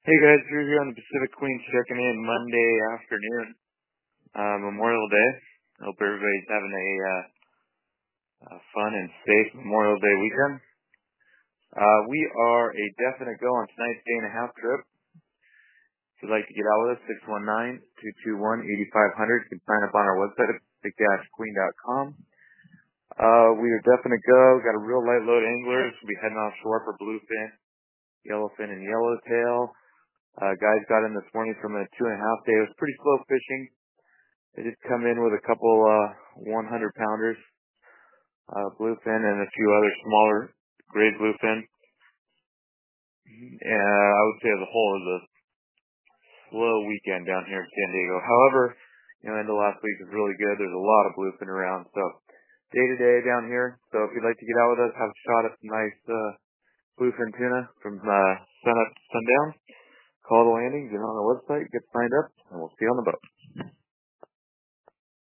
Hey guys, Drew here on the Pacific Queen checking in Monday afternoon, Memorial Day. Hope everybody's having a fun and safe Memorial Day weekend. We are a definite go on tonight's day and a half trip. If you'd like to get out with us, 619-221-8500. You can sign up on our website at pacific-queen.com. We are definite go. Got a real light load anglers. We'll be heading offshore for bluefin, yellowfin, and yellowtail. Guys got in this morning from a 2.5 day. It was pretty slow fishing. They did come in with a couple 100-pounders, bluefin, and a few other smaller grade bluefin. I would say as a whole, it was a slow weekend down here in San Diego. However, end of last week was really good. There's a lot of bluefin around, so day to day down here. So if you'd like to get out with us, have a shot at some nice bluefin tuna from sun up to sundown, call the landing, get on the website, get signed up, and we'll see you on the boat.